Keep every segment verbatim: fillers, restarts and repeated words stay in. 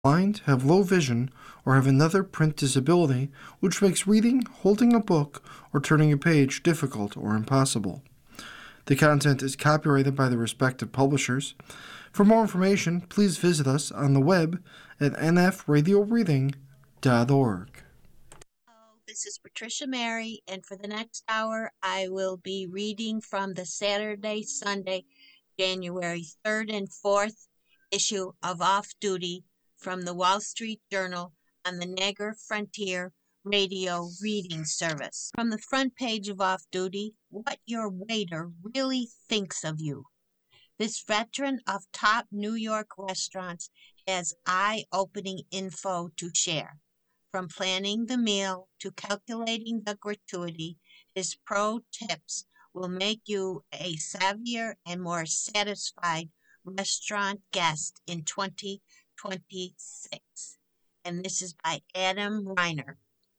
Blind, have low vision, or have another print disability which makes reading, holding a book, or turning a page difficult or impossible. The content is copyrighted by the respective publishers. For more information, please visit us on the web at n f radio reading dot org. Hello, this is Patricia Mary, and for the next hour, I will be reading from the Saturday, Sunday, January third and fourth issue of Off Duty from the Wall Street Journal on the Niagara Frontier Radio Reading Service. From the front page of Off Duty, what your waiter really thinks of you. This veteran of top New York restaurants has eye-opening info to share. From planning the meal to calculating the gratuity, his pro tips will make you a savvier and more satisfied restaurant guest in twenty twenty-six. And this is by Adam Reiner.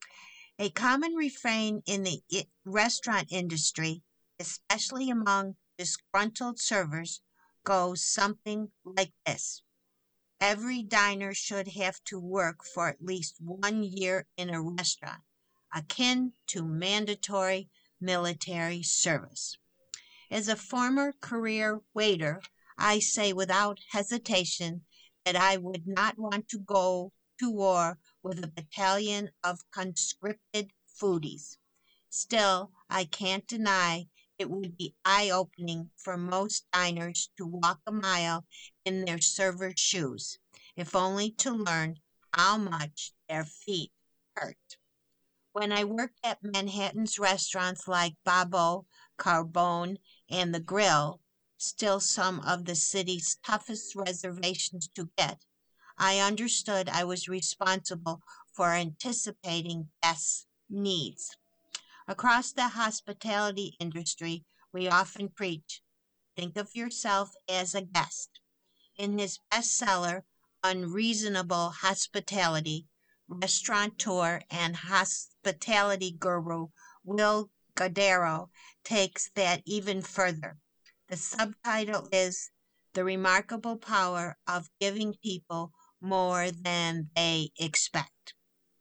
A common refrain in the I- restaurant industry, especially among disgruntled servers, goes something like this. Every diner should have to work for at least one year in a restaurant, akin to mandatory military service. As a former career waiter, I say without hesitation that I would not want to go to war with a battalion of conscripted foodies. Still, I can't deny it would be eye-opening for most diners to walk a mile in their server's shoes, if only to learn how much their feet hurt. When I worked at Manhattan's restaurants like Babbo, Carbone, and The Grill, still some of the city's toughest reservations to get, I understood I was responsible for anticipating guests' needs. Across the hospitality industry, we often preach, think of yourself as a guest. In his bestseller, Unreasonable Hospitality, restaurateur and hospitality guru Will Guidara takes that even further. The subtitle is The Remarkable Power of Giving People More Than They Expect.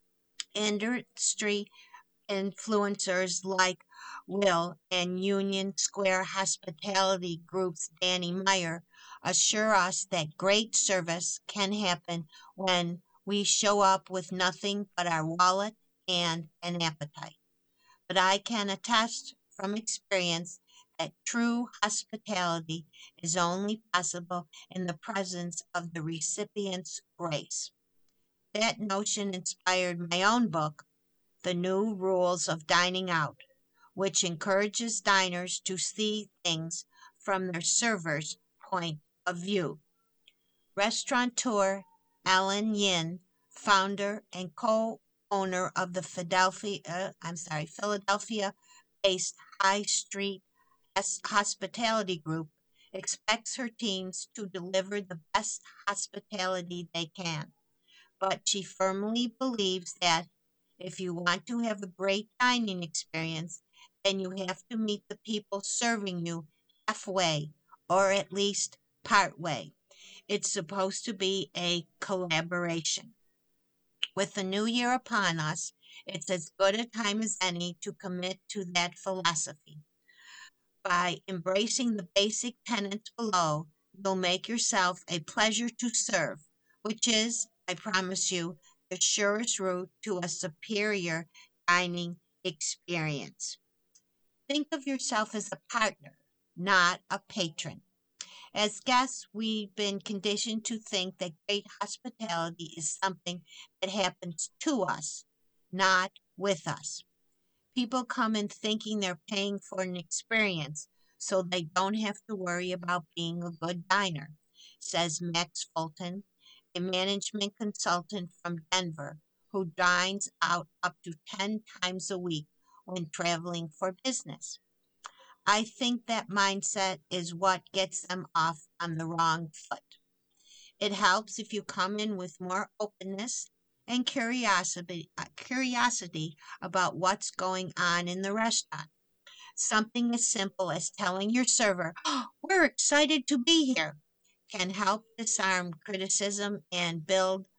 Industry influencers like Will and Union Square Hospitality Group's Danny Meyer assure us that great service can happen when we show up with nothing but our wallet and an appetite. But I can attest from experience that true hospitality is only possible in the presence of the recipient's grace. That notion inspired my own book, The New Rules of Dining Out, which encourages diners to see things from their server's point of view. Restaurateur Alan Yin, founder and co-owner of the Philadelphia, uh, I'm sorry, Philadelphia-based High Street Hospitality Group, expects her teams to deliver the best hospitality they can. But she firmly believes that if you want to have a great dining experience, then you have to meet the people serving you halfway, or at least partway. It's supposed to be a collaboration. With the new year upon us, it's as good a time as any to commit to that philosophy. By embracing the basic tenets below, you'll make yourself a pleasure to serve, which is, I promise you, the surest route to a superior dining experience. Think of yourself as a partner, not a patron. As guests, we've been conditioned to think that great hospitality is something that happens to us, not with us. People come in thinking they're paying for an experience, so they don't have to worry about being a good diner, says Max Fulton, a management consultant from Denver who dines out up to ten times a week when traveling for business. I think that mindset is what gets them off on the wrong foot. It helps if you come in with more openness and curiosity, uh, curiosity about what's going on in the restaurant. Something as simple as telling your server, oh, we're excited to be here, can help disarm criticism and build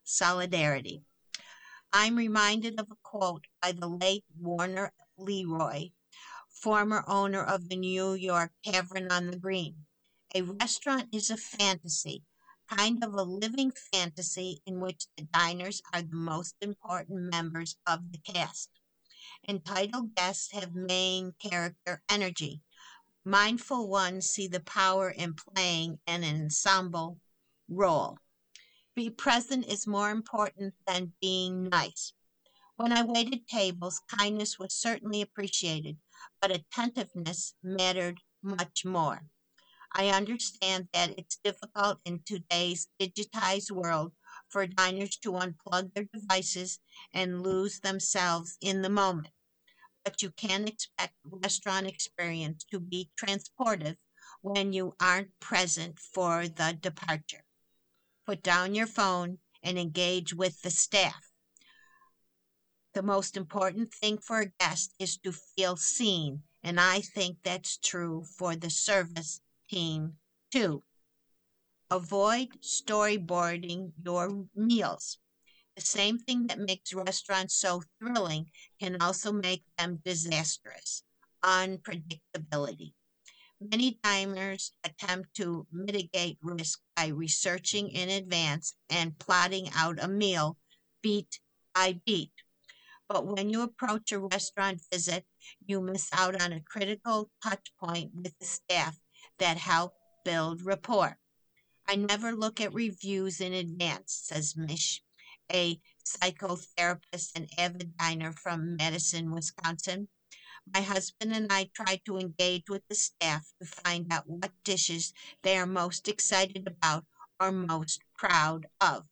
solidarity. I'm reminded of a quote by the late Warner Leroy, former owner of the New York Tavern on the Green. A restaurant is a fantasy, kind of a living fantasy in which the diners are the most important members of the cast. Entitled guests have main character energy. Mindful ones see the power in playing an ensemble role. Be present is more important than being nice. When I waited tables, kindness was certainly appreciated, but attentiveness mattered much more. I understand that it's difficult in today's digitized world for diners to unplug their devices and lose themselves in the moment, but you can expect restaurant experience to be transportive when you aren't present for the departure. Put down your phone and engage with the staff. The most important thing for a guest is to feel seen, and I think that's true for the service team too. Avoid storyboarding your meals. The same thing that makes restaurants so thrilling can also make them disastrous. Unpredictability. Many diners attempt to mitigate risk by researching in advance and plotting out a meal beat by beat. But when you approach a restaurant visit, you miss out on a critical touch point with the staff that help build rapport. I never look at reviews in advance, says Mish, a psychotherapist and avid diner from Madison, Wisconsin. My husband and I try to engage with the staff to find out what dishes they are most excited about or most proud of.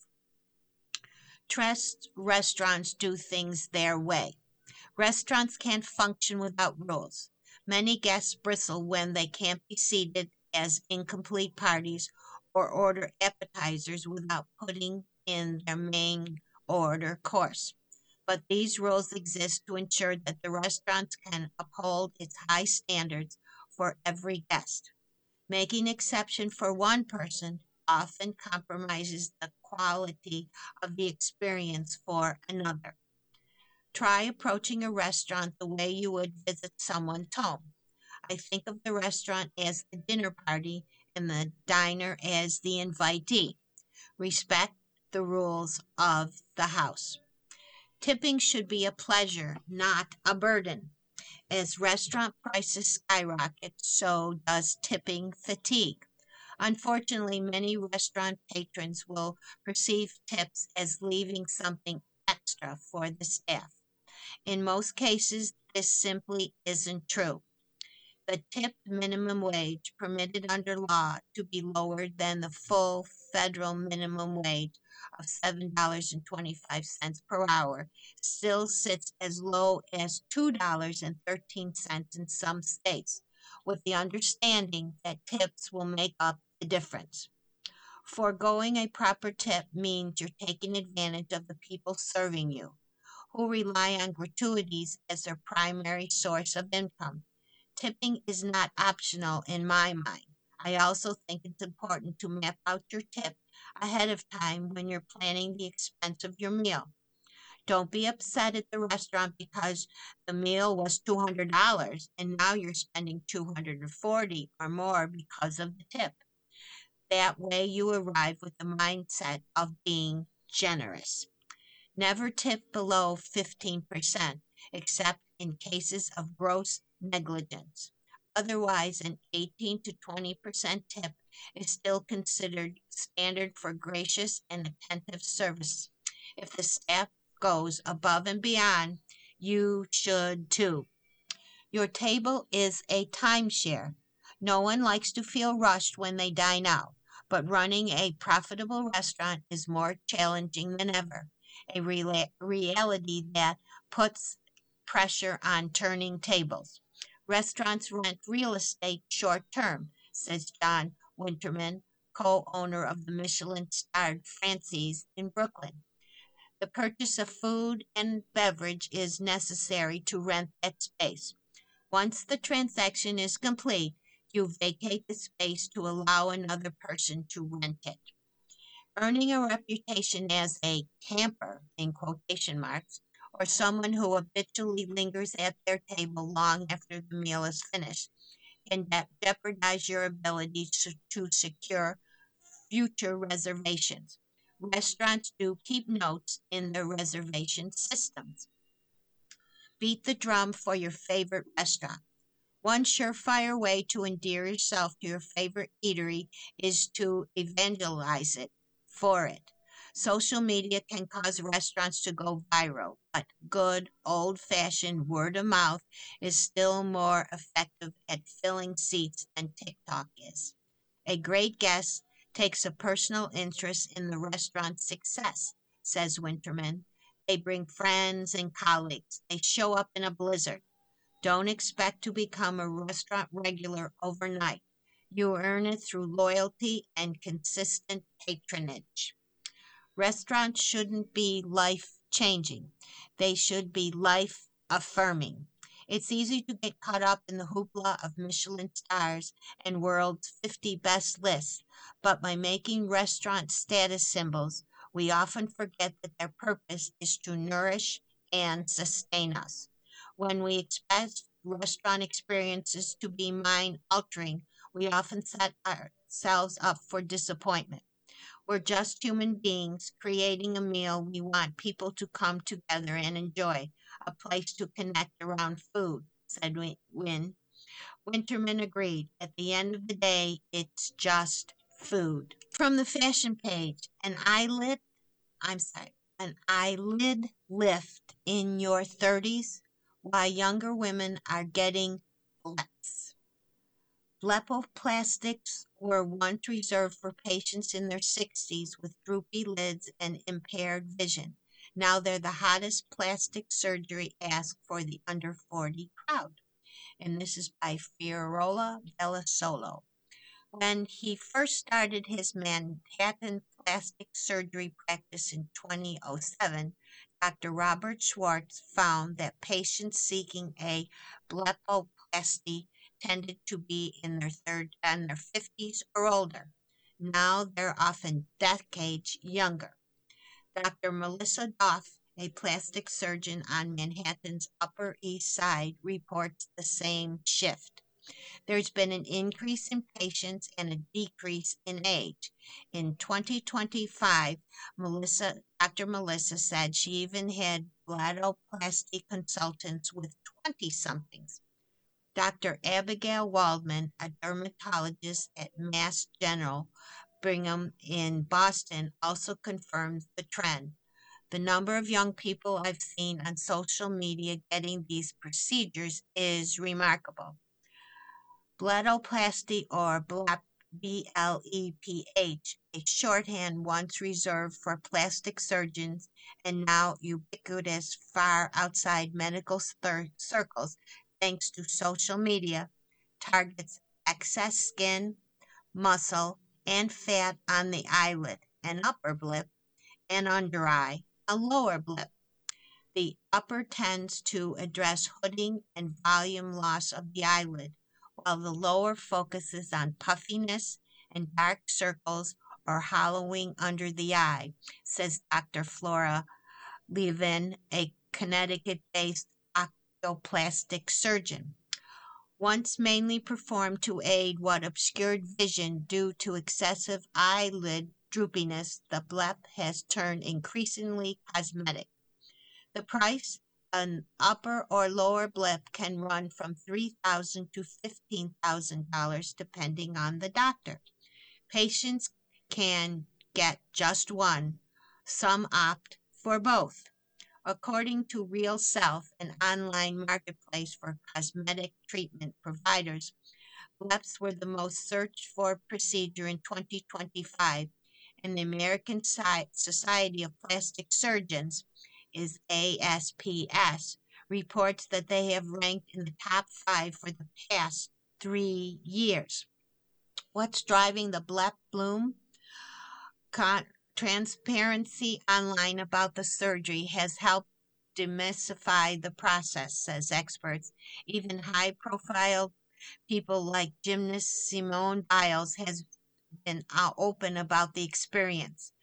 Trust restaurants do things their way. Restaurants can't function without rules. Many guests bristle when they can't be seated as incomplete parties or order appetizers without putting in their main order course. But these rules exist to ensure that the restaurant can uphold its high standards for every guest. Making exception for one person often compromises the quality of the experience for another. Try approaching a restaurant the way you would visit someone's home. I think of the restaurant as the dinner party and the diner as the invitee. Respect the rules of the house. Tipping should be a pleasure, not a burden. As restaurant prices skyrocket, so does tipping fatigue. Unfortunately, many restaurant patrons will perceive tips as leaving something extra for the staff. In most cases, this simply isn't true. The tip minimum wage permitted under law to be lower than the full federal minimum wage of seven dollars and twenty-five cents per hour still sits as low as two dollars and thirteen cents in some states, with the understanding that tips will make up the difference. Foregoing a proper tip means you're taking advantage of the people serving you, who rely on gratuities as their primary source of income. Tipping is not optional in my mind. I also think it's important to map out your tip ahead of time when you're planning the expense of your meal. Don't be upset at the restaurant because the meal was two hundred dollars and now you're spending two hundred forty dollars or more because of the tip. That way you arrive with the mindset of being generous. Never tip below fifteen percent, except in cases of gross negligence. Otherwise, an eighteen to twenty percent tip is still considered standard for gracious and attentive service. If the staff goes above and beyond, you should too. Your table is a timeshare. No one likes to feel rushed when they dine out, but running a profitable restaurant is more challenging than ever, a rela- reality that puts pressure on turning tables. Restaurants rent real estate short term, says John Winterman, co owner of the Michelin starred Francie's in Brooklyn. The purchase of food and beverage is necessary to rent that space. Once the transaction is complete, you vacate the space to allow another person to rent it. Earning a reputation as a camper, in quotation marks, or someone who habitually lingers at their table long after the meal is finished, can de- jeopardize your ability to, to secure future reservations. Restaurants do keep notes in their reservation systems. Beat the drum for your favorite restaurant. One surefire way to endear yourself to your favorite eatery is to evangelize it for it. Social media can cause restaurants to go viral, but good old fashioned word of mouth is still more effective at filling seats than TikTok is. A great guest takes a personal interest in the restaurant's success, says Winterman. They bring friends and colleagues. They show up in a blizzard. Don't expect to become a restaurant regular overnight. You earn it through loyalty and consistent patronage. Restaurants shouldn't be life changing, they should be life affirming. It's easy to get caught up in the hoopla of Michelin stars and world's fifty best lists, but by making restaurant status symbols, we often forget that their purpose is to nourish and sustain us. When we expect restaurant experiences to be mind altering, we often set ourselves up for disappointment. We're just human beings creating a meal we want people to come together and enjoy, a place to connect around food, said Win. Winterman agreed. At the end of the day, it's just food. From the fashion page, an eyelid, I'm sorry, an eyelid lift in your thirties while younger women are getting bleps. Blepoplastics were once reserved for patients in their sixties with droopy lids and impaired vision. Now they're the hottest plastic surgery ask for the under forty crowd. And this is by Fiorola Bellasolo. When he first started his Manhattan plastic surgery practice in two thousand seven, Doctor Robert Schwartz found that patients seeking a blepoplasty tended to be in their third and their fifties or older. Now they're often decades younger. Doctor Melissa Doff, a plastic surgeon on Manhattan's Upper East Side, reports the same shift. There's been an increase in patients and a decrease in age. In twenty twenty-five, Melissa, Doctor Melissa said she even had bladoplasty consultants with twenty-somethings. Doctor Abigail Waldman, a dermatologist at Mass General Brigham in Boston, also confirms the trend. The number of young people I've seen on social media getting these procedures is remarkable. Bladoplasty or BLEP, B L E P H, a shorthand once reserved for plastic surgeons and now ubiquitous far outside medical circles thanks to social media, targets excess skin, muscle, and fat on the eyelid, an upper blip, and under eye, a lower blip. The upper tends to address hooding and volume loss of the eyelid, while the lower focuses on puffiness and dark circles or hollowing under the eye, says Doctor Flora Levin, a Connecticut-based oculoplastic surgeon. Once mainly performed to aid what obscured vision due to excessive eyelid droopiness, the blep has turned increasingly cosmetic. The price, an upper or lower blip, can run from three thousand dollars to fifteen thousand dollars depending on the doctor. Patients can get just one. Some opt for both. According to Real Self, an online marketplace for cosmetic treatment providers, bleps were the most searched for procedure in twenty twenty-five, and the American Society of Plastic Surgeons, is A S P S, reports that they have ranked in the top five for the past three years. What's driving the blep bloom? Con- transparency online about the surgery has helped demystify the process, says experts. Even high-profile people like gymnast Simone Biles has been open about the experience.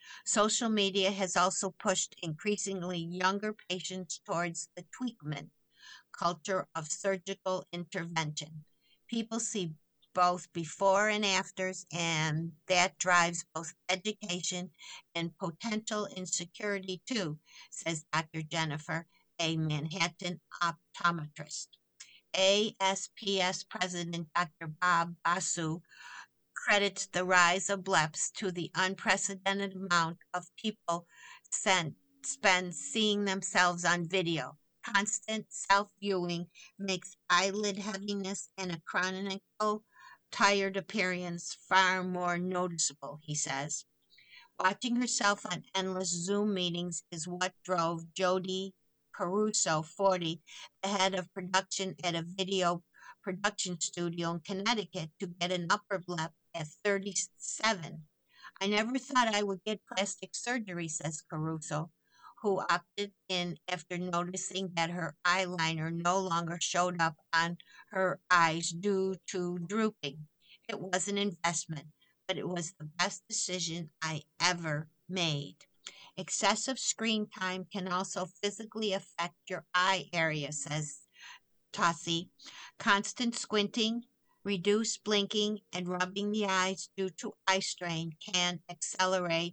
Social media has also pushed increasingly younger patients towards the treatment culture of surgical intervention. People see both before and afters, and that drives both education and potential insecurity too, says Doctor Jennifer, a Manhattan optometrist. A S P S President Doctor Bob Basu credits the rise of B L E Ps to the unprecedented amount of people sent, spend seeing themselves on video. Constant self viewing makes eyelid heaviness and a chronicle tired appearance far more noticeable, he says. Watching herself on endless Zoom meetings is what drove Jody Caruso, forty, the head of production at a video production studio in Connecticut, to get an upper lip at thirty-seven. I never thought I would get plastic surgery, says Caruso, who opted in after noticing that her eyeliner no longer showed up on her eyes due to drooping. It was an investment, but it was the best decision I ever made. Excessive screen time can also physically affect your eye area, says Tossi. Constant squinting, reduced blinking, and rubbing the eyes due to eye strain can accelerate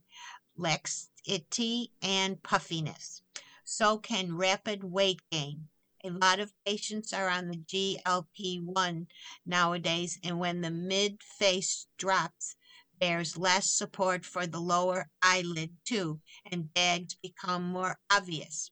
laxity and puffiness. So can rapid weight gain. A lot of patients are on the G L P one nowadays, and when the mid face drops, there's less support for the lower eyelid too, and bags become more obvious.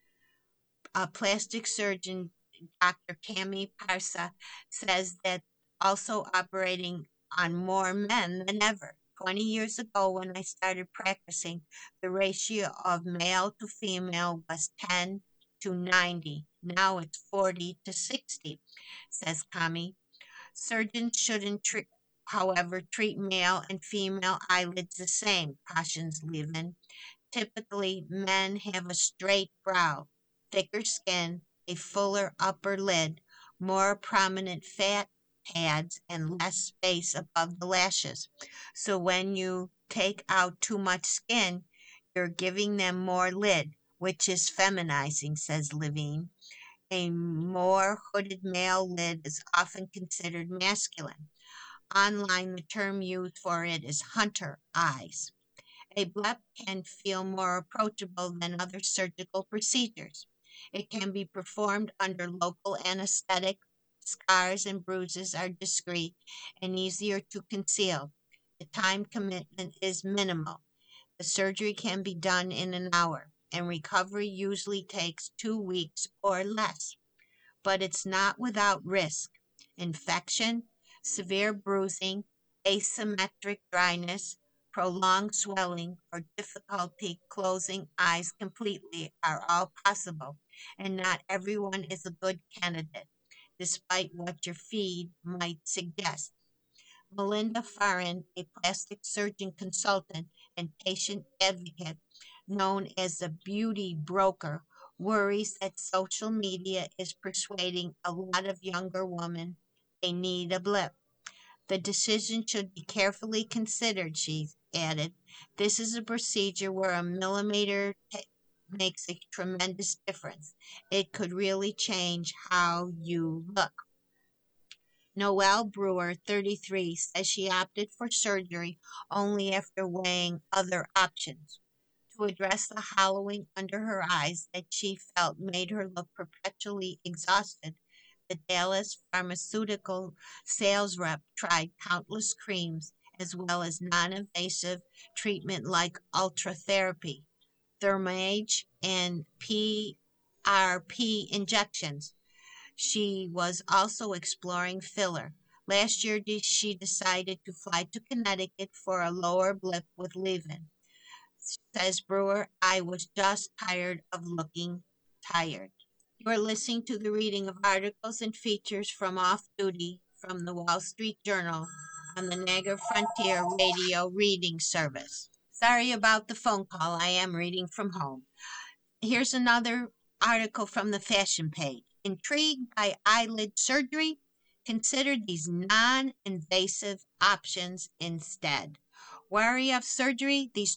A plastic surgeon, Doctor Cami Parsa, says that also operating on more men than ever. twenty years ago, when I started practicing, the ratio of male to female was ten to ninety. Now it's forty to sixty, says Kami. Surgeons shouldn't, treat, however, treat male and female eyelids the same, cautions Levin. Typically, men have a straight brow, thicker skin, a fuller upper lid, more prominent fat pads, and less space above the lashes. So when you take out too much skin, you're giving them more lid, which is feminizing, says Levine. A more hooded male lid is often considered masculine. Online, the term used for it is hunter eyes. A B L E P can feel more approachable than other surgical procedures. It can be performed under local anesthetic. Scars and bruises are discreet and easier to conceal. The time commitment is minimal. The surgery can be done in an hour, and recovery usually takes two weeks or less. But it's not without risk. Infection, severe bruising, asymmetric dryness, prolonged swelling, or difficulty closing eyes completely are all possible, and not everyone is a good candidate, despite what your feed might suggest. Melinda Farren, a plastic surgeon consultant and patient advocate known as a beauty broker, worries that social media is persuading a lot of younger women they need a B L E P. The decision should be carefully considered, she added. This is a procedure where a millimeter t- makes a tremendous difference. It could really change how you look. Noelle Brewer, thirty-three, says she opted for surgery only after weighing other options. To address the hollowing under her eyes that she felt made her look perpetually exhausted, the Dallas pharmaceutical sales rep tried countless creams as well as non-invasive treatment like ultratherapy, Thermage, and P R P injections. She was also exploring filler. Last year, she decided to fly to Connecticut for a lower B L E P with Levin. Says Brewer, I was just tired of looking tired. You are listening to the reading of articles and features from Off Duty from the Wall Street Journal on the Niagara Frontier Radio Reading Service. Sorry about the phone call. I am reading from home. Here's another article from the fashion page. Intrigued by eyelid surgery? Consider these non-invasive options instead. Wary of surgery? These twelve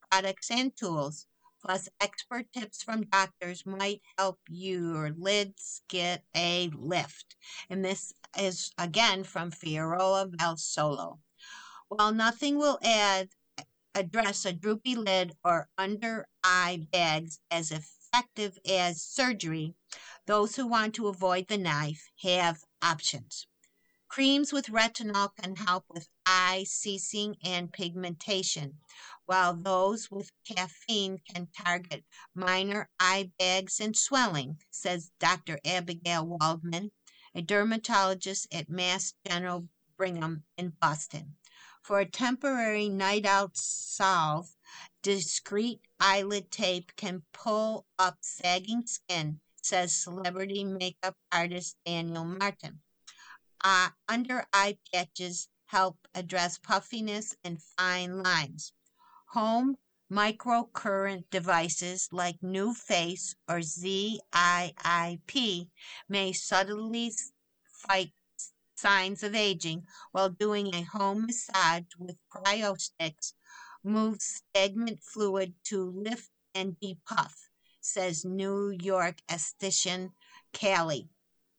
products and tools, plus expert tips from doctors might help your lids get a lift. And this is again from Fioroa Valsolo. While nothing will add address a droopy lid or under eye bags as effective as surgery, those who want to avoid the knife have options. Creams with retinol can help with eye ceasing and pigmentation, while those with caffeine can target minor eye bags and swelling, says Doctor Abigail Waldman, a dermatologist at Mass General Brigham in Boston. For a temporary night out solve, discreet eyelid tape can pull up sagging skin, says celebrity makeup artist Daniel Martin. Uh, under eye patches help address puffiness and fine lines. Home microcurrent devices like NuFace or Z I I P may subtly fight signs of aging, while doing a home massage with cryosticks moves stagnant fluid to lift and depuff, says New York esthetician Callie.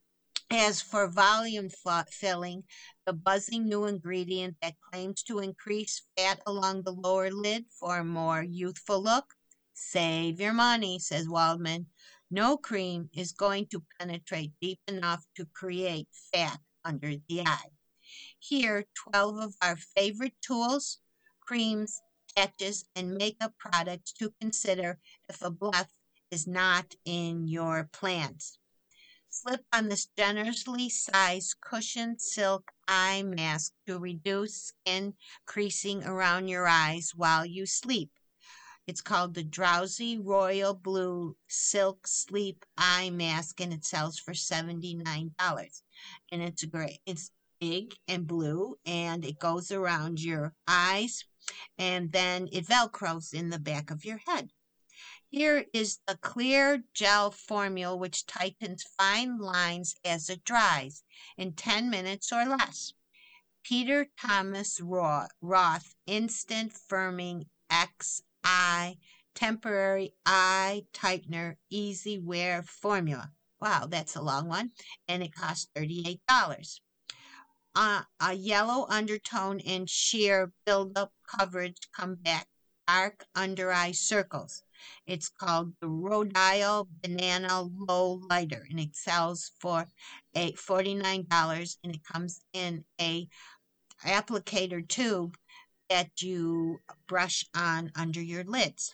As for volume filling, the buzzing new ingredient that claims to increase fat along the lower lid for a more youthful look, save your money, says Waldman. No cream is going to penetrate deep enough to create fat under the eye. Here, twelve of our favorite tools, creams, patches, and makeup products to consider if a bluff is not in your plans. Slip on this generously sized cushioned silk eye mask to reduce skin creasing around your eyes while you sleep. It's called the Drowsy Royal Blue Silk Sleep Eye Mask, and it sells for seventy-nine dollars. And it's great. It's big and blue, and it goes around your eyes, and then it velcros in the back of your head. Here is the clear gel formula which tightens fine lines as it dries in ten minutes or less. Peter Thomas Roth Instant Firming X I Temporary Eye Tightener Easy Wear Formula. Wow, that's a long one. And it costs thirty-eight dollars. Uh, a yellow undertone and sheer build-up coverage combat dark under eye circles. It's called the Rodial Banana Low Lighter, and it sells for a forty-nine dollars, and it comes in a applicator tube that you brush on under your lids.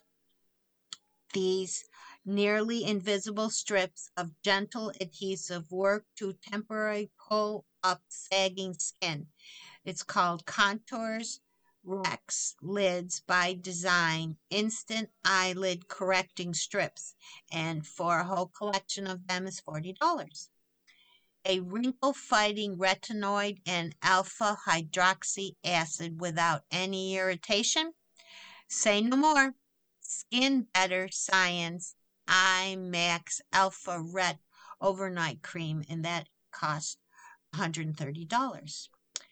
These nearly invisible strips of gentle adhesive work to temporarily pull up sagging skin. It's called Contours Rex Lids by Design Instant Eyelid Correcting Strips, and for a whole collection of them is forty dollars. A wrinkle-fighting retinoid and alpha hydroxy acid without any irritation? Say no more. Skin Better Science IMAX Alpha Ret Overnight Cream, and that costs one hundred thirty dollars.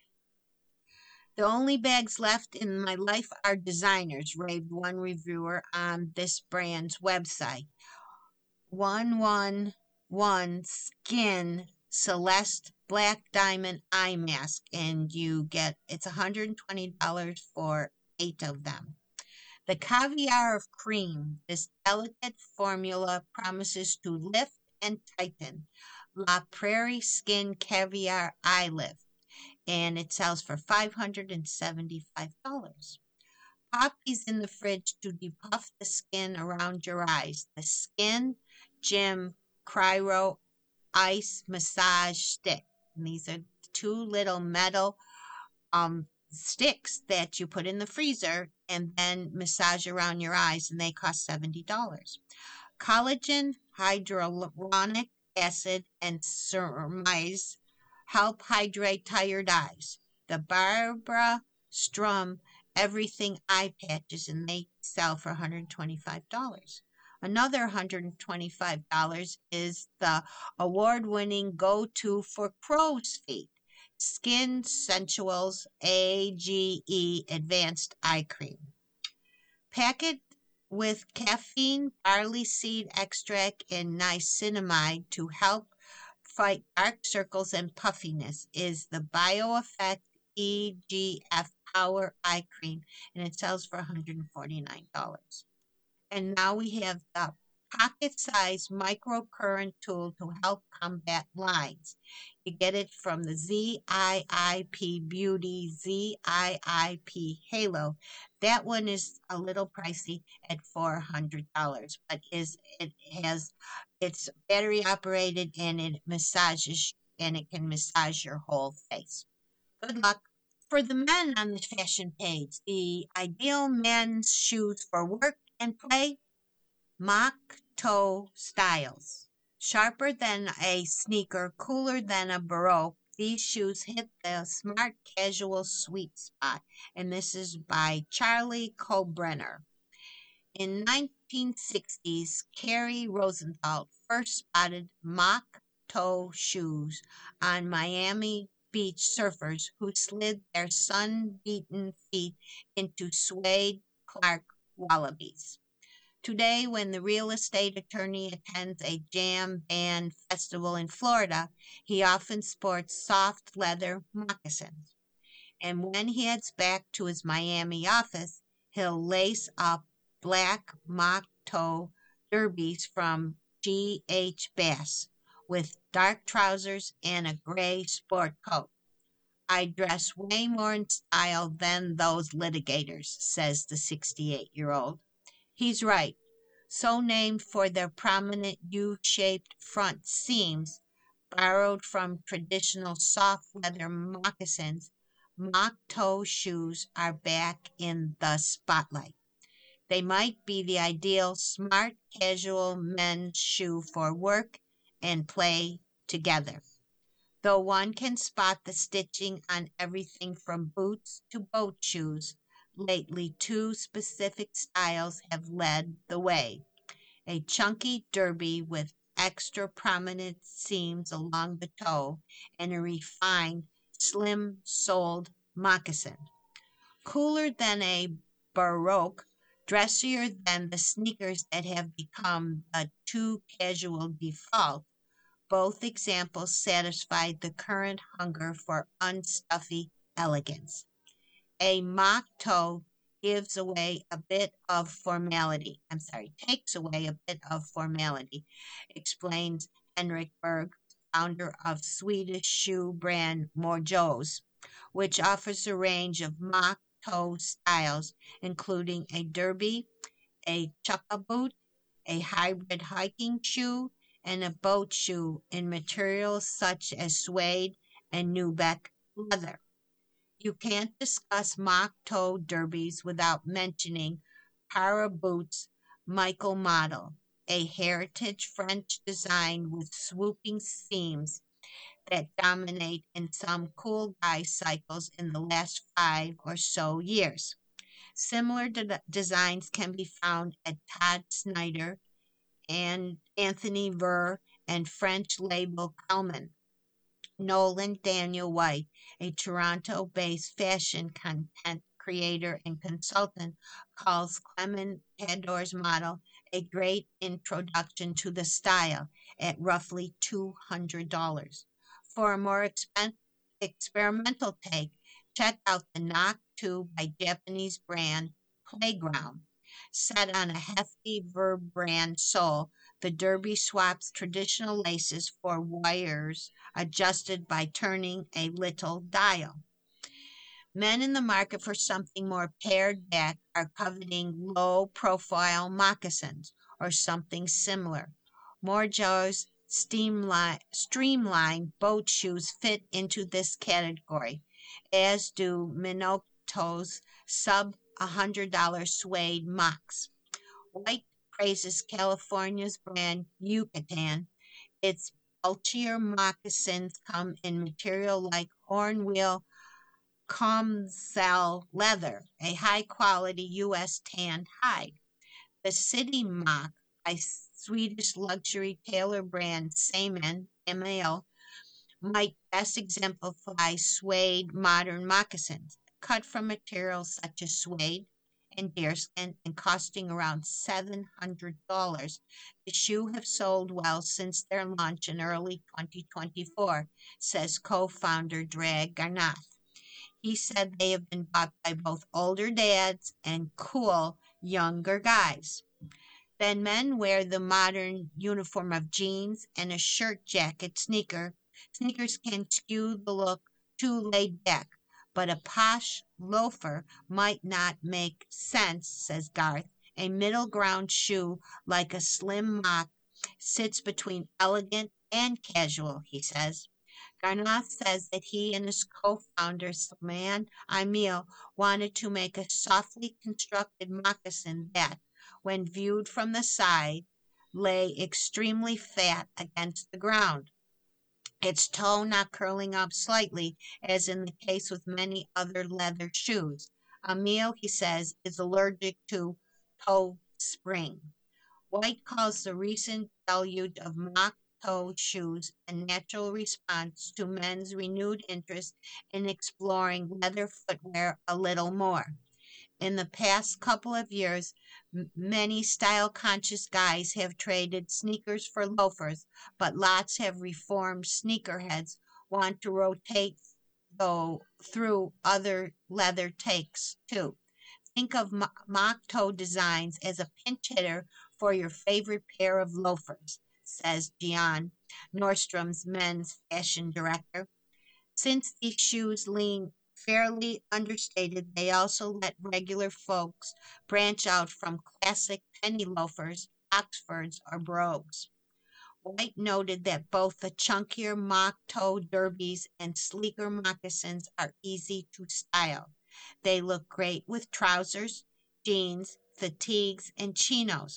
The only bags left in my life are designers, raved one reviewer on this brand's website. one one one Skin Celeste Black Diamond Eye Mask, and you get, it's one hundred twenty dollars for eight of them. The Caviar of Cream, this delicate formula promises to lift and tighten La Prairie Skin Caviar Eye Lift, and it sells for five hundred seventy-five dollars. Pop these in the fridge to depuff the skin around your eyes. The Skin Gym Cryo Ice Massage Stick. And these are two little metal um, sticks that you put in the freezer and then massage around your eyes, and they cost seventy dollars. Collagen, hyaluronic acid, and ceramide help hydrate tired eyes. The Barbara Strum Everything Eye Patches, and they sell for one hundred twenty-five dollars. Another one hundred twenty-five dollars is the award-winning go-to for crow's feet, Skin Sensuals A G E Advanced Eye Cream. Pack it with caffeine, barley seed extract, and niacinamide to help fight dark circles and puffiness. Is the BioEffect E G F Power Eye Cream, and it sells for one hundred forty-nine dollars. And now we have the pocket-sized microcurrent tool to help combat lines. You get it from the Z I I P Beauty Z I I P Halo. That one is a little pricey at four hundred dollars, but is it has it's battery operated and it massages and it can massage your whole face. Good luck. For the men on the fashion page, the ideal men's shoes for work and play: mock toe styles. Sharper than a sneaker, cooler than a baroque, these shoes hit the smart casual sweet spot. And this is by Charlie Kobrenner. In nineteen sixties, Carrie Rosenthal first spotted mock toe shoes on Miami Beach surfers who slid their sun-beaten feet into suede Clark wallabies. Today, when the real estate attorney attends a jam band festival in Florida, he often sports soft leather moccasins. And when he heads back to his Miami office, he'll lace up black mock toe derbies from G H. Bass with dark trousers and a gray sport coat. I dress way more in style than those litigators, says the sixty-eight-year-old. He's right. So named for their prominent U-shaped front seams, borrowed from traditional soft leather moccasins, mock toe shoes are back in the spotlight. They might be the ideal smart casual men's shoe for work and play together. Though one can spot the stitching on everything from boots to boat shoes, lately two specific styles have led the way: a chunky derby with extra prominent seams along the toe and a refined, slim-soled moccasin. Cooler than a baroque, dressier than the sneakers that have become a too casual default, both examples satisfy the current hunger for unstuffy elegance. A mock toe gives away a bit of formality. I'm sorry, takes away a bit of formality, explains Henrik Berg, founder of Swedish shoe brand Morjos, which offers a range of mock toe styles, including a derby, a chukka boot, a hybrid hiking shoe, and a boat shoe in materials such as suede and Nubec leather. You can't discuss mock toe derbies without mentioning Para Boots Michael Model, a heritage French design with swooping seams that dominate in some cool guy cycles in the last five or so years. Similar de- designs can be found at Todd Snyder and Anthony Ver and French label Kalman. Nolan Daniel White, a Toronto-based fashion content creator and consultant, calls Clement Pador's model a great introduction to the style at roughly two hundred dollars. For a more expen- experimental take, check out the Knock two by Japanese brand Playground. Set on a hefty Verb brand sole, the derby swaps traditional laces for wires adjusted by turning a little dial. Men in the market for something more pared back are coveting low-profile moccasins or something similar. Morjos streamlined boat shoes fit into this category, as do Minoto's sub one hundred dollars suede mocks. White praises California's brand Yucatan. Its bulkier moccasins come in material like hornwheel Comsal leather, a high-quality U S tanned hide. The City Mock by Swedish luxury tailor brand Saman, M A L, might best exemplify suede modern moccasins, cut from materials such as suede and deerskin and costing around seven hundred dollars. The shoe have sold well since their launch in early twenty twenty-four, says co-founder Drag Garnath. He said they have been bought by both older dads and cool younger guys. Then men wear the modern uniform of jeans and a shirt jacket sneaker. Sneakers can skew the look too laid back, but a posh loafer might not make sense, says Garth. A middle ground shoe like a slim mock sits between elegant and casual, he says. Garnath says that he and his co-founder Salman Amil wanted to make a softly constructed moccasin that, when viewed from the side, lay extremely fat against the ground, its toe not curling up slightly, as in the case with many other leather shoes. Amil, he says, is allergic to toe spring. White calls the recent deluge of mock toe shoes a natural response to men's renewed interest in exploring leather footwear a little more. In the past couple of years, m- many style-conscious guys have traded sneakers for loafers, but lots have reformed sneakerheads want to rotate though through other leather takes too. Think of mo- mock toe designs as a pinch hitter for your favorite pair of loafers, says Gian, Nordstrom's men's fashion director. Since these shoes lean fairly understated, they also let regular folks branch out from classic penny loafers, Oxfords, or brogues. White noted that both the chunkier mock toe derbies and sleeker moccasins are easy to style. They look great with trousers, jeans, fatigues, and chinos.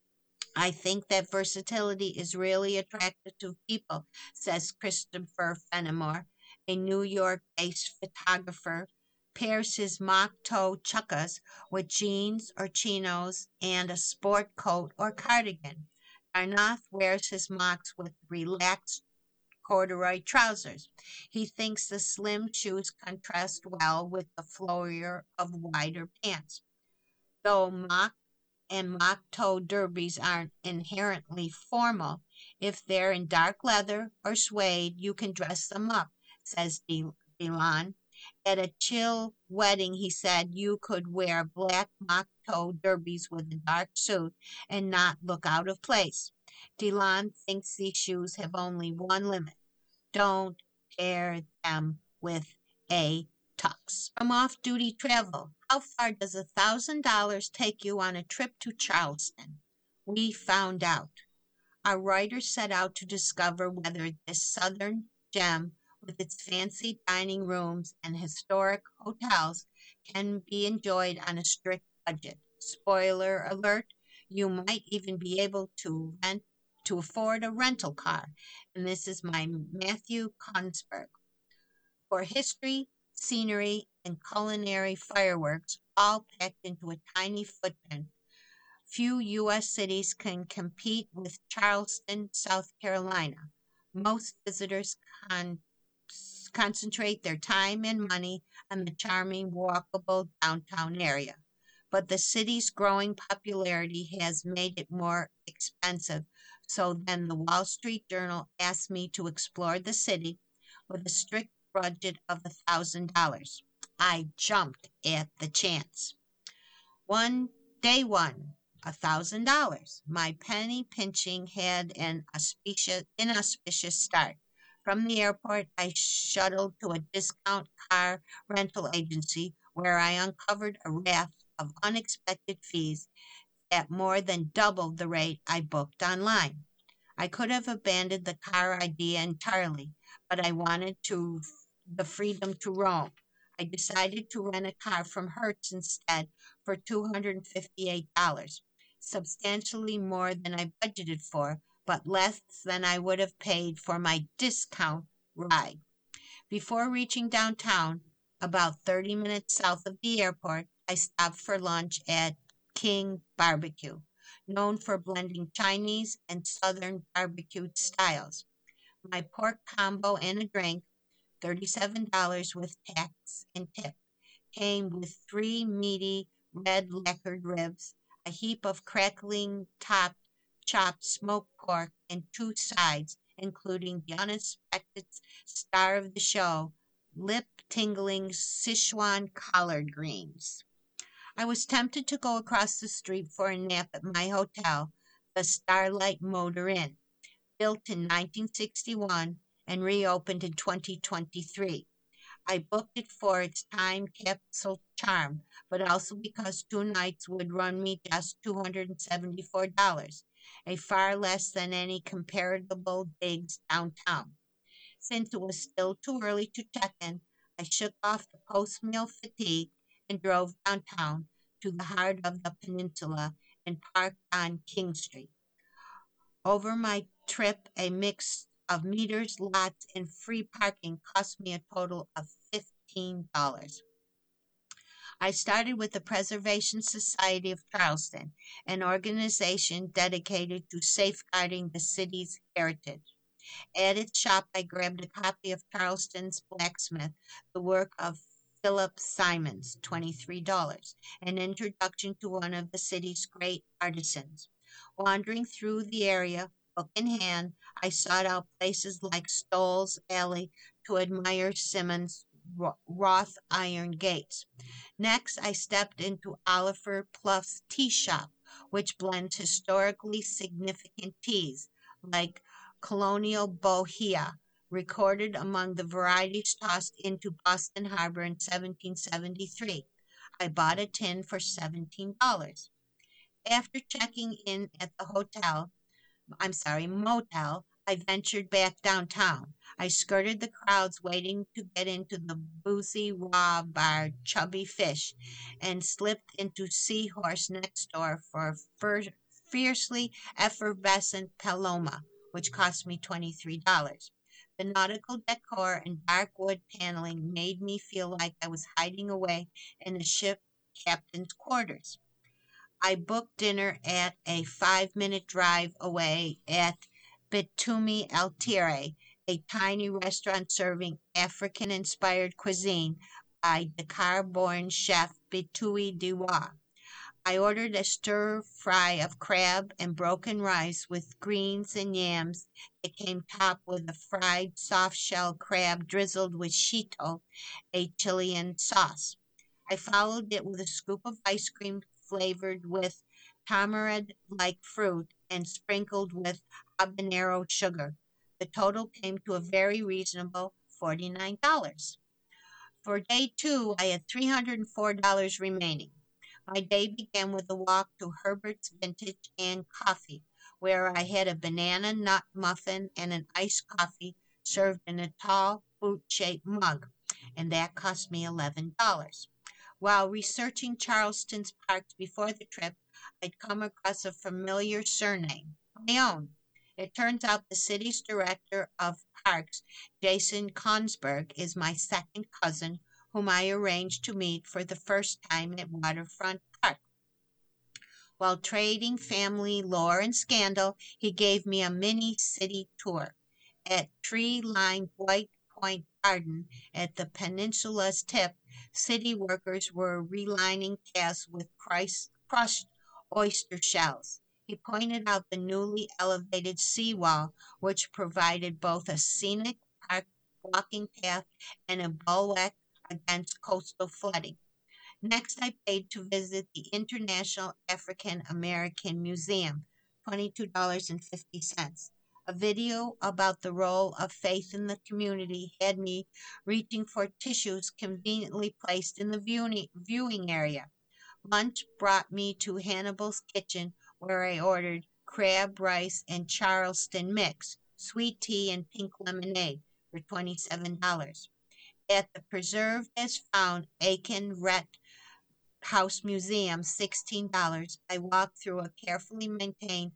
I think that versatility is really attractive to people, says Christopher Fenimore, a New York-based photographer. Pairs his mock toe chukkas with jeans or chinos and a sport coat or cardigan. Arnath wears his mocks with relaxed corduroy trousers. He thinks the slim shoes contrast well with the florier of wider pants. Though mock and mock toe derbies aren't inherently formal, if they're in dark leather or suede, you can dress them up, says De- Delon. At a chill wedding, he said you could wear black mock toe derbies with a dark suit and not look out of place. Delon thinks these shoes have only one limit: don't pair them with a tux. From off duty travel, how far does a thousand dollars take you on a trip to Charleston? We found out. Our writers set out to discover whether this southern gem, with its fancy dining rooms and historic hotels, can be enjoyed on a strict budget. Spoiler alert, you might even be able to rent to afford a rental car. And this is my Matthew Konsberg. For history, scenery, and culinary fireworks, all packed into a tiny footprint, few U S cities can compete with Charleston, South Carolina. Most visitors con- concentrate their time and money on the charming, walkable downtown area. But the city's growing popularity has made it more expensive. So then the Wall Street Journal asked me to explore the city with a strict budget of a thousand dollars. I jumped at the chance. One day one, a thousand dollars. My penny pinching had an auspicious, inauspicious start. From the airport, I shuttled to a discount car rental agency where I uncovered a raft of unexpected fees at more than double the rate I booked online. I could have abandoned the car idea entirely, but I wanted to the freedom to roam. I decided to rent a car from Hertz instead for two hundred fifty-eight dollars, substantially more than I budgeted for, but less than I would have paid for my discount ride. Before reaching downtown, about thirty minutes south of the airport, I stopped for lunch at King Barbecue, known for blending Chinese and Southern barbecued styles. My pork combo and a drink, thirty-seven dollars with tax and tip, came with three meaty red lacquered ribs, a heap of crackling topped chopped smoked pork, and two sides, including the unexpected star of the show, lip-tingling Sichuan collard greens. I was tempted to go across the street for a nap at my hotel, the Starlight Motor Inn, built in nineteen sixty-one and reopened in twenty twenty-three. I booked it for its time capsule charm, but also because two nights would run me just two hundred seventy-four dollars, a far less than any comparable digs downtown. Since it was still too early to check in, I shook off the post-meal fatigue and drove downtown to the heart of the peninsula and parked on King Street. Over my trip, a mix of meters, lots, and free parking cost me a total of fifteen dollars. I started with the Preservation Society of Charleston, an organization dedicated to safeguarding the city's heritage. At its shop, I grabbed a copy of Charleston's Blacksmith, the work of Philip Simons, twenty-three dollars, an introduction to one of the city's great artisans. Wandering through the area, book in hand, I sought out places like Stoll's Alley to admire Simmons' wrought iron gates. Next, I stepped into Oliver Pluff's tea shop, which blends historically significant teas like Colonial Bohea, recorded among the varieties tossed into Boston Harbor in seventeen seventy-three. I bought a tin for seventeen dollars. After checking in at the hotel, I'm sorry, motel, I ventured back downtown. I skirted the crowds waiting to get into the boozy raw bar Chubby Fish and slipped into Seahorse next door for a fir- fiercely effervescent Paloma, which cost me twenty-three dollars. The nautical decor and dark wood paneling made me feel like I was hiding away in a ship captain's quarters. I booked dinner at a five minute drive away at Bitumi El Tire, a tiny restaurant serving African inspired cuisine by Dakar born chef Bitui Diwa. I ordered a stir fry of crab and broken rice with greens and yams. It came topped with a fried soft shell crab drizzled with shito, a Chilean sauce. I followed it with a scoop of ice cream flavored with tamarind like fruit and sprinkled with habanero sugar. The total came to a very reasonable forty-nine dollars. For day two, I had three hundred four dollars remaining. My day began with a walk to Herbert's Vintage and Coffee, where I had a banana nut muffin and an iced coffee served in a tall, boot-shaped mug, and that cost me eleven dollars. While researching Charleston's parks before the trip, I'd come across a familiar surname, my own. It turns out the city's director of parks, Jason Konsberg, is my second cousin, whom I arranged to meet for the first time at Waterfront Park. While trading family lore and scandal, he gave me a mini city tour. At tree-lined White Point Garden at the peninsula's tip, city workers were relining paths with Christ, crushed oyster shells. He pointed out the newly elevated seawall, which provided both a scenic park walking path and a bulwark against coastal flooding. Next, I paid to visit the International African American Museum, twenty-two dollars and fifty cents. A video about the role of faith in the community had me reaching for tissues conveniently placed in the viewing, viewing area. Lunch brought me to Hannibal's Kitchen, where I ordered crab rice and Charleston mix, sweet tea, and pink lemonade for twenty-seven dollars. At the preserved as found Aiken Rhett House Museum, sixteen dollars, I walked through a carefully maintained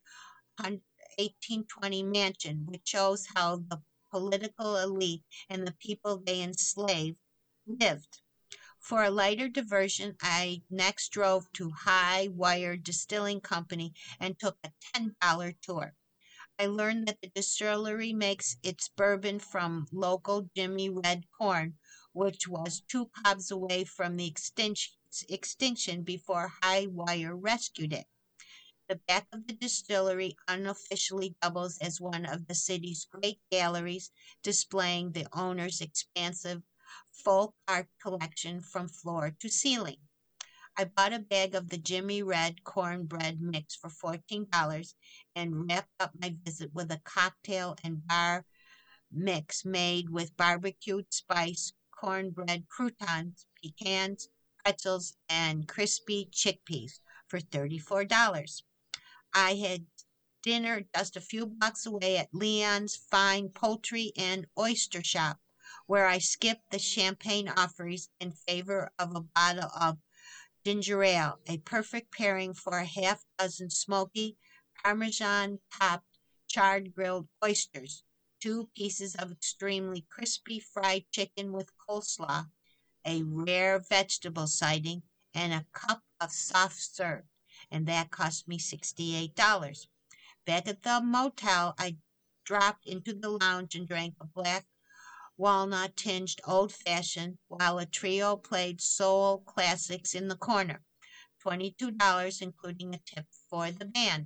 eighteen twenty mansion, which shows how the political elite and the people they enslaved lived. For a lighter diversion, I next drove to High Wire Distilling Company and took a ten dollars tour. I learned that the distillery makes its bourbon from local Jimmy Red corn, which was two cobs away from the extinction, its extinction before High Wire rescued it. The back of the distillery unofficially doubles as one of the city's great galleries, displaying the owner's expansive folk art collection from floor to ceiling. I bought a bag of the Jimmy Red cornbread mix for fourteen dollars and wrapped up my visit with a cocktail and bar mix made with barbecued spice, cornbread croutons, pecans, pretzels, and crispy chickpeas for thirty-four dollars. I had dinner just a few blocks away at Leon's Fine Poultry and Oyster Shop, where I skipped the champagne offerings in favor of a bottle of ginger ale, a perfect pairing for a half dozen smoky, parmesan topped, charred grilled oysters, two pieces of extremely crispy fried chicken with coleslaw, a rare vegetable siding, and a cup of soft serve, and that cost me sixty-eight dollars. Back at the motel, I dropped into the lounge and drank a black walnut tinged old fashioned while a trio played soul classics in the corner. twenty-two dollars including a tip for the band.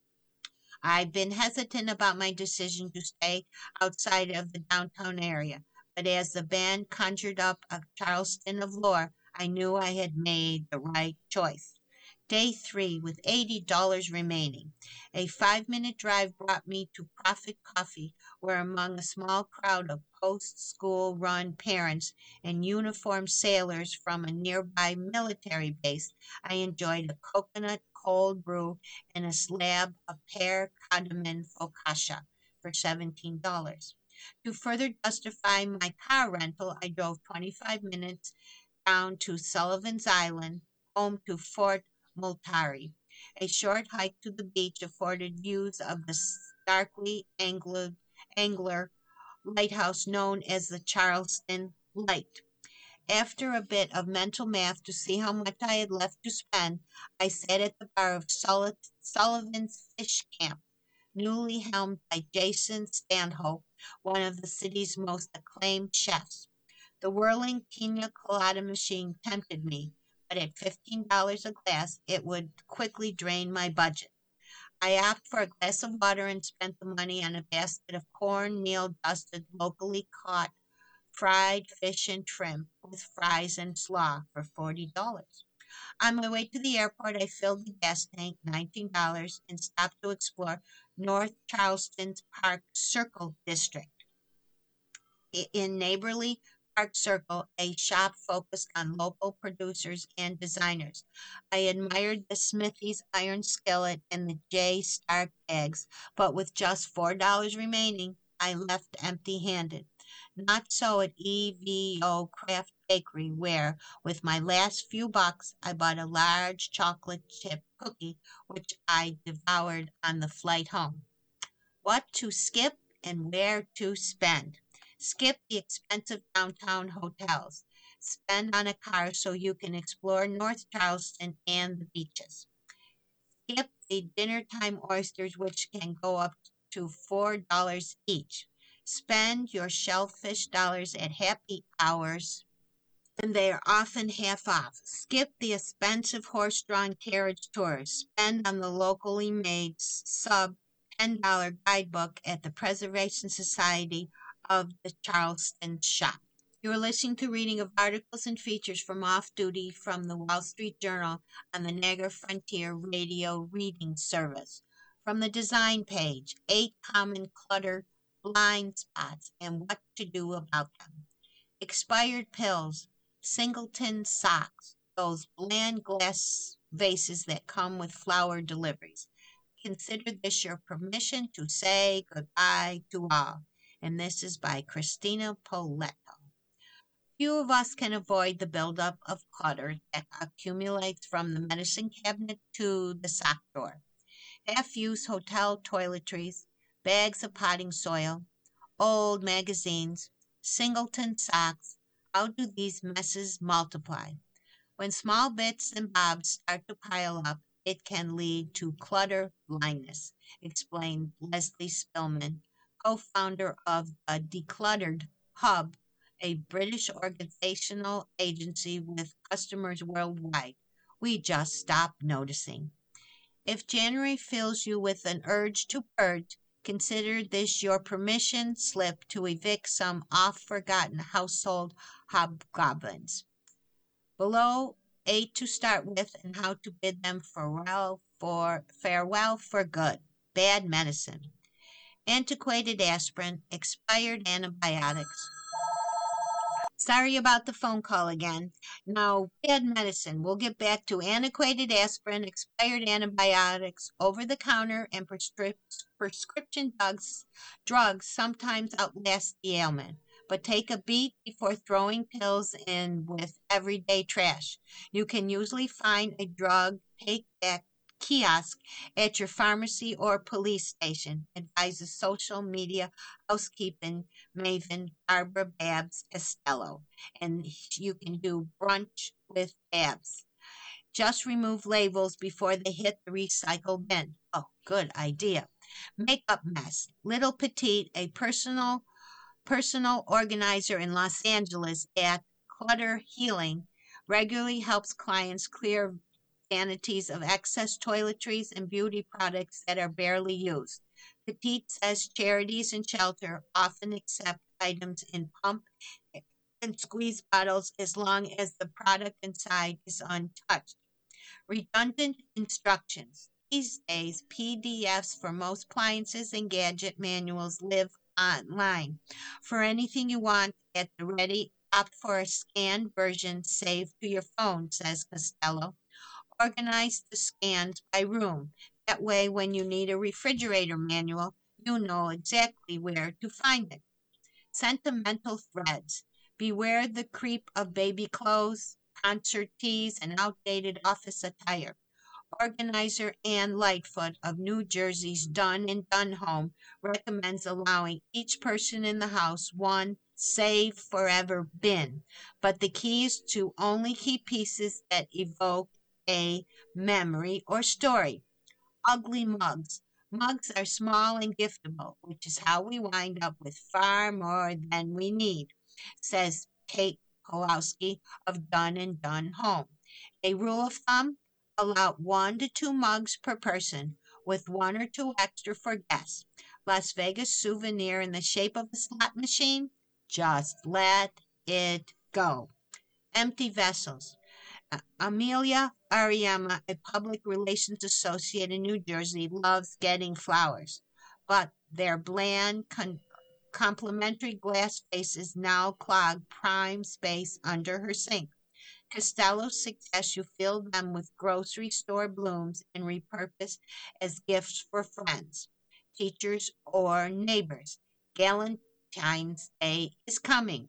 I've been hesitant about my decision to stay outside of the downtown area, but as the band conjured up a Charleston of lore, I knew I had made the right choice. Day three, with eighty dollars remaining. A five minute drive brought me to Profit Coffee, where, among a small crowd of post school run parents and uniformed sailors from a nearby military base, I enjoyed a coconut cold brew and a slab of pear cardamom focaccia for seventeen dollars. To further justify my car rental, I drove twenty-five minutes down to Sullivan's Island, home to Fort Multari. A short hike to the beach afforded views of the starkly angled, angler lighthouse known as the Charleston Light. After a bit of mental math to see how much I had left to spend, I sat at the bar of Sulli- Sullivan's Fish Camp, newly helmed by Jason Stanhope, one of the city's most acclaimed chefs. The whirling pina colada machine tempted me, but at fifteen dollars a glass, it would quickly drain my budget. I opted for a glass of water and spent the money on a basket of cornmeal dusted, locally caught fried fish and shrimp with fries and slaw for forty dollars. On my way to the airport, I filled the gas tank, nineteen dollars, and stopped to explore North Charleston's Park Circle district. I- In neighborly Park Circle, a shop focused on local producers and designers. I admired the Smithy's iron skillet and the J. Stark eggs, but with just four dollars remaining, I left empty handed. Not so at E V O Craft Bakery, where, with my last few bucks, I bought a large chocolate chip cookie, which I devoured on the flight home. What to skip and where to spend. Skip the expensive downtown hotels. Spend on a car so you can explore North Charleston and the beaches. Skip the dinner time oysters, which can go up to four dollars each. Spend your shellfish dollars at happy hours, and they are often half off. Skip the expensive horse drawn carriage tours. Spend on the locally made sub ten dollars guidebook at the Preservation Society of the Charleston shop. You are listening to reading of articles and features from Off Duty from the Wall Street Journal on the Niagara Frontier Radio Reading Service. From the design page, eight common clutter blind spots and what to do about them. Expired pills, singleton socks, those bland glass vases that come with flower deliveries. Consider this your permission to say goodbye to all. And this is by Christina Poletto. Few of us can avoid the buildup of clutter that accumulates from the medicine cabinet to the sock drawer. Half-used hotel toiletries, bags of potting soil, old magazines, singleton socks. How do these messes multiply? When small bits and bobs start to pile up, it can lead to clutter blindness, explained Leslie Spillman, co-founder of the Decluttered Hub, a British organizational agency with customers worldwide. We just stopped noticing. If January fills you with an urge to purge, consider this your permission slip to evict some oft forgotten household hobgoblins. Below, eight to start with and how to bid them farewell for farewell for good. Bad medicine. Antiquated aspirin, expired antibiotics. Sorry about the phone call again. Now, bad medicine. We'll get back to antiquated aspirin, expired antibiotics, over the counter, and prescrip- prescription drugs, drugs sometimes outlast the ailment. But take a beat before throwing pills in with everyday trash. You can usually find a drug take back kiosk at your pharmacy or police station, advises social media housekeeping maven Barbara Babs Costello. And you can do brunch with Babs. Just remove labels before they hit the recycle bin. Oh, good idea. Makeup mess. Little Petite, a personal personal organizer in Los Angeles at Clutter Healing, regularly helps clients clear vanities of excess toiletries and beauty products that are barely used. Petite says charities and shelter often accept items in pump and squeeze bottles as long as the product inside is untouched. Redundant instructions. These days, P D Fs for most appliances and gadget manuals live online. For anything you want at the ready, opt for a scanned version saved to your phone, says Costello. Organize the scans by room. That way, when you need a refrigerator manual, you know exactly where to find it. Sentimental threads. Beware the creep of baby clothes, concert tees, and outdated office attire. Organizer Ann Lightfoot of New Jersey's Dunn and Dunn home recommends allowing each person in the house one save forever bin, but the key is to only keep pieces that evoke a memory or story. Ugly mugs. Mugs are small and giftable, which is how we wind up with far more than we need, says Kate Kowalski of Dunn and Dunn Home. A rule of thumb, allow one to two mugs per person, with one or two extra for guests. Las Vegas souvenir in the shape of a slot machine? Just let it go. Empty vessels. Uh, Amelia Ariema, a public relations associate in New Jersey, loves getting flowers, but their bland, con- complimentary glass faces now clog prime space under her sink. Costello suggests you fill them with grocery store blooms and repurpose as gifts for friends, teachers, or neighbors. Valentine's Day is coming.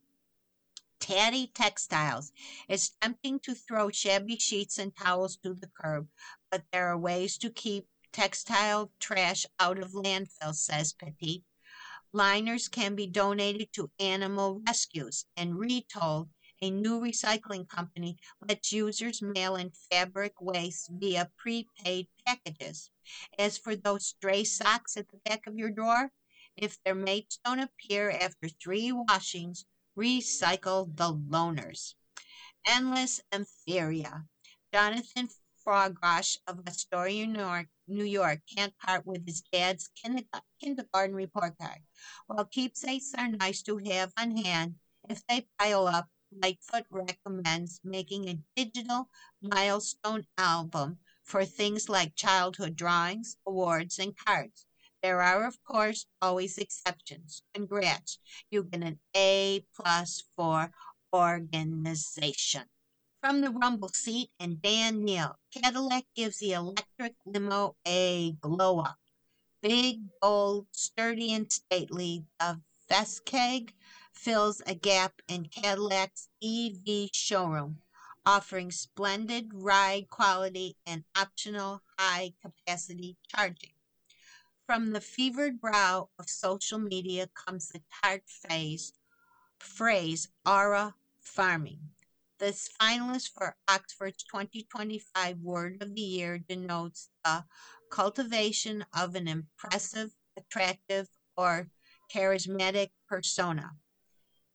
Tatty Textiles. It's tempting to throw shabby sheets and towels to the curb, but there are ways to keep textile trash out of landfills, says Petit. Liners can be donated to animal rescues, and Retold, a new recycling company, lets users mail in fabric waste via prepaid packages. As for those stray socks at the back of your drawer, if their mates don't appear after three washings, recycle the loners. Endless Ampheria. Jonathan Frogosh of Astoria, New York, New York can't part with his dad's kindergarten report card. While keepsakes are nice to have on hand, if they pile up, Lightfoot recommends making a digital milestone album for things like childhood drawings, awards, and cards. There are, of course, always exceptions. Congrats, you get an A plus for organization. From the rumble seat and Dan Neal, Cadillac gives the electric limo a glow up. Big, bold, sturdy, and stately, the Vescag fills a gap in Cadillac's E V showroom, offering splendid ride quality and optional high capacity charging. From the fevered brow of social media comes the tart phase, phrase aura farming. This finalist for Oxford's twenty twenty-five Word of the Year denotes the cultivation of an impressive, attractive, or charismatic persona.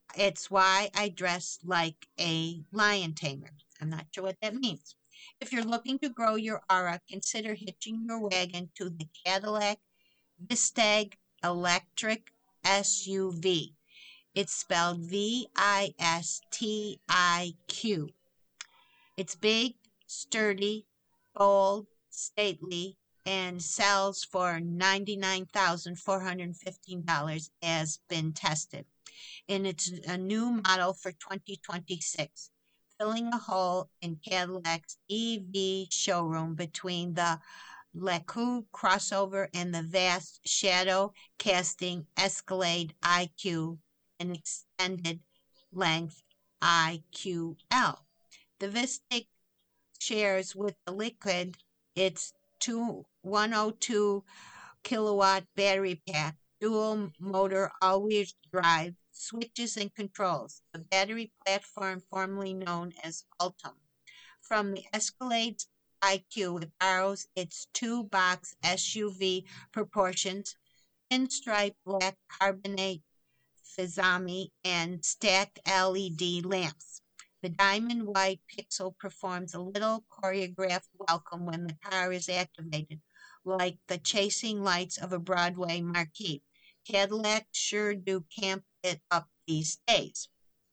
It's why I dress like a lion tamer. I'm not sure what that means. If you're looking to grow your aura, consider hitching your wagon to the Cadillac Vistag Electric S U V. It's spelled V I S T I Q. It's big, sturdy, bold, stately, and sells for ninety-nine thousand four hundred fifteen dollars as been tested. And it's a new model for twenty twenty-six, filling a hole in Cadillac's E V showroom between the LeCoultre crossover and the vast shadow casting Escalade I Q and extended length I Q L. The Vistic shares with the Liquid its two one hundred two kilowatt battery pack, dual motor all-wheel drive, switches and controls. The battery platform formerly known as Ultium. From the Escalade's I Q, it borrows its two-box S U V proportions, pinstripe black carbonate Fizami, and stacked L E D lamps. The diamond white pixel performs a little choreographed welcome when the car is activated, like the chasing lights of a Broadway marquee. Cadillac sure do camp it up these days.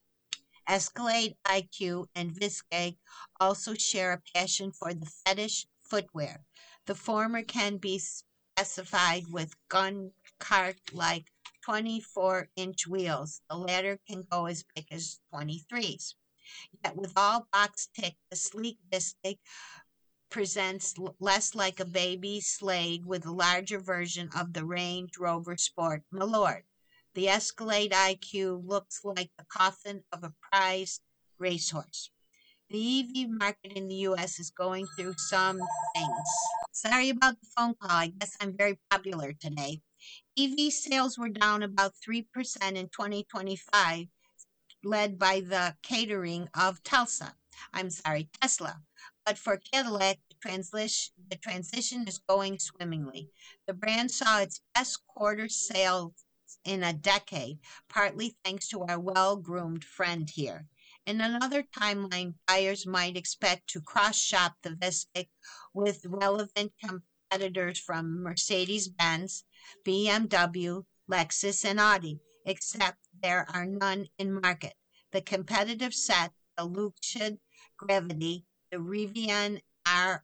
Escalade I Q and Viscay also share a passion for the fetish footwear. The former can be specified with gun cart like twenty-four inch wheels. The latter can go as big as twenty-threes. Yet with all box ticked, the sleek Viscay presents less like a baby Slade with a larger version of the Range Rover Sport Malord. The Escalade I Q looks like the coffin of a prized racehorse. The E V market in the U S is going through some things. Sorry about the phone call. I guess I'm very popular today. E V sales were down about three percent in twenty twenty-five, led by the catering of Tulsa. I'm sorry, Tesla. But for Cadillac, the transition, the transition is going swimmingly. The brand saw its best quarter sales in a decade, partly thanks to our well-groomed friend here. In another timeline, buyers might expect to cross-shop the Vistic with relevant competitors from Mercedes-Benz, B M W, Lexus, and Audi, except there are none in market. The competitive set, the Lucid Gravity, the Rivian R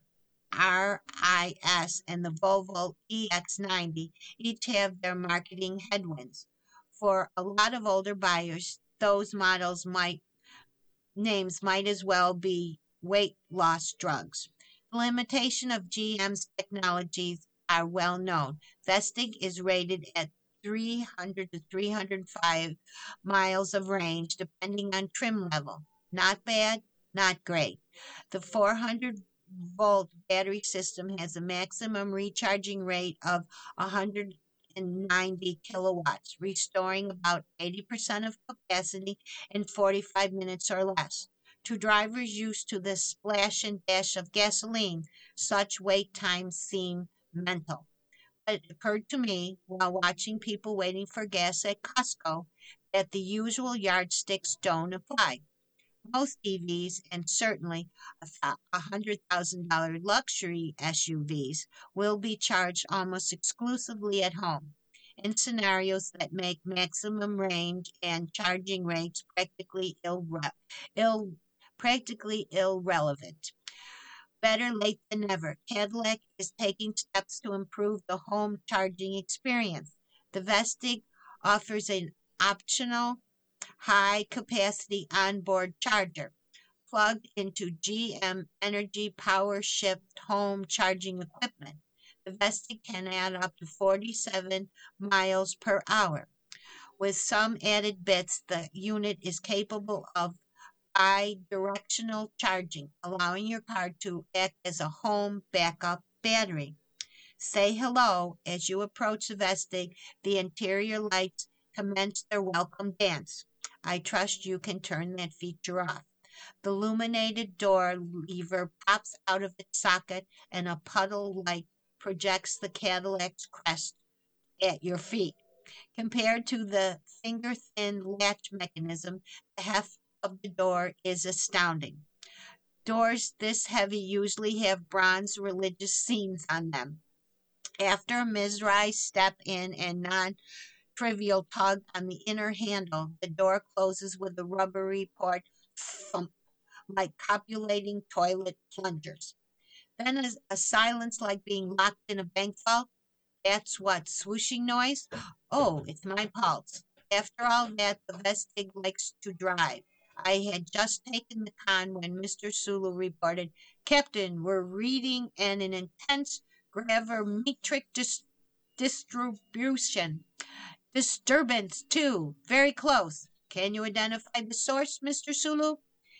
RIS, and the Volvo E X ninety each have their marketing headwinds. For a lot of older buyers, those models might names might as well be weight loss drugs. The limitation of G M's technologies are well known. Vestig is rated at three hundred to three hundred five miles of range, depending on trim level. Not bad, not great. The four hundred volt battery system has a maximum recharging rate of one hundred ninety kilowatts, restoring about eighty percent of capacity in forty-five minutes or less. To drivers used to the splash and dash of gasoline, such wait times seem mental. But it occurred to me while watching people waiting for gas at Costco that the usual yardsticks don't apply. Most E Vs, and certainly a one hundred thousand dollars luxury S U Vs, will be charged almost exclusively at home in scenarios that make maximum range and charging rates practically irre- ill, practically irrelevant. Better late than never. Cadillac is taking steps to improve the home charging experience. The Vestig offers an optional high capacity onboard charger plugged into G M Energy Power Shift home charging equipment. The Vestig can add up to forty-seven miles per hour. With some added bits, the unit is capable of bi-directional charging, allowing your car to act as a home backup battery. Say hello as you approach the Vestig. The interior lights commence their welcome dance. I trust you can turn that feature off. The illuminated door lever pops out of its socket and a puddle light projects the Cadillac's crest at your feet. Compared to the finger-thin latch mechanism, the heft of the door is astounding. Doors this heavy usually have bronze religious scenes on them. After a mesmerized step in and non-trivial tug on the inner handle, the door closes with a rubbery port thump, like copulating toilet plungers. Then a, a silence like being locked in a bank vault. That's what, swooshing noise? Oh, it's my pulse. After all that, the Vestig likes to drive. I had just taken the con when Mister Sulu reported, Captain, we're reading an, an intense gravimetric dis- distribution. Disturbance, too. Very close. Can you identify the source, Mister Sulu?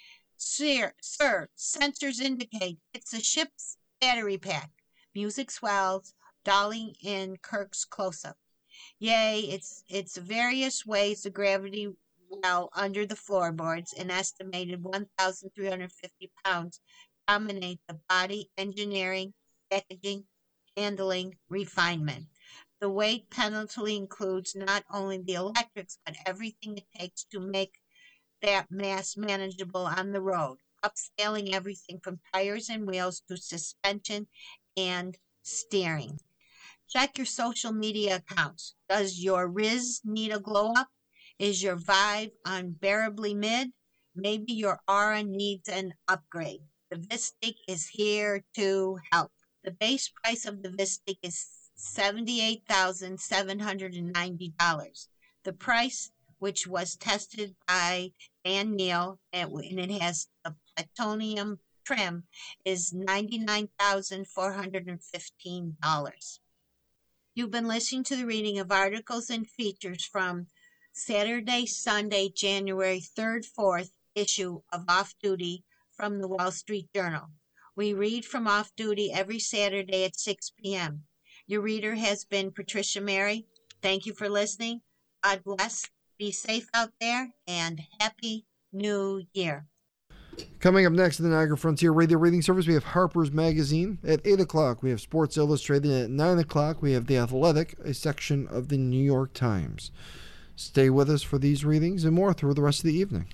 Sir, sir, sensors indicate it's a ship's battery pack. Music swells, dolling in Kirk's close-up. Yea, it's it's various ways the gravity well under the floorboards, an estimated one thousand three hundred fifty pounds, dominate the body, engineering, packaging, handling, refinement. The weight penalty includes not only the electrics, but everything it takes to make that mass manageable on the road, upscaling everything from tires and wheels to suspension and steering. Check your social media accounts. Does your Riz need a glow up? Is your vibe unbearably mid? Maybe your aura needs an upgrade. The Vistic is here to help. The base price of the Vistic is seventy-eight thousand seven hundred ninety dollars. The price, which was tested by Dan Neal, and it has a plutonium trim, is ninety-nine thousand four hundred fifteen dollars. You've been listening to the reading of articles and features from Saturday, Sunday, January third, fourth issue of Off Duty from the Wall Street Journal. We read from Off Duty every Saturday at six p.m. Your reader has been Patricia Mary. Thank you for listening. God bless. Be safe out there, and Happy New Year. Coming up next in the Niagara Frontier Radio Reading Service, we have Harper's Magazine. At eight o'clock, we have Sports Illustrated. At nine o'clock, we have The Athletic, a section of the New York Times. Stay with us for these readings and more through the rest of the evening.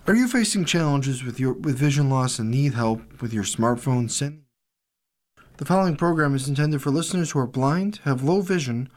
Are you facing challenges with your with vision loss and need help with your smartphone? Send. The following program is intended for listeners who are blind, have low vision,